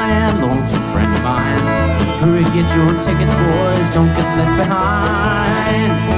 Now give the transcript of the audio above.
Wonderland, lonesome friend of mine. Hurry, get your tickets, boys, don't get left behind.